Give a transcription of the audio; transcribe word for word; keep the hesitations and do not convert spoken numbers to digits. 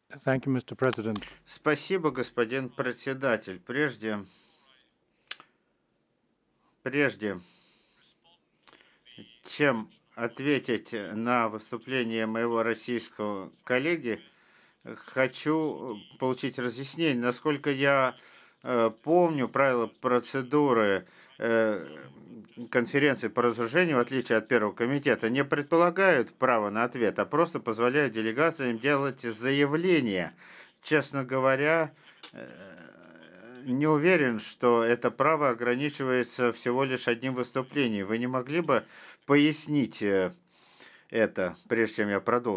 Thank you, Mister President. Спасибо, господин председатель. Прежде, прежде чем ответить на выступление моего российского коллеги, хочу получить разъяснение. Насколько я э, помню, правила процедуры э, конференции по разоружению, в отличие от Первого комитета, не предполагают права на ответ, а просто позволяют делегациям делать заявления. Честно говоря, э, не уверен, что это право ограничивается всего лишь одним выступлением. Вы не могли бы пояснить э, это, прежде чем я продолжу?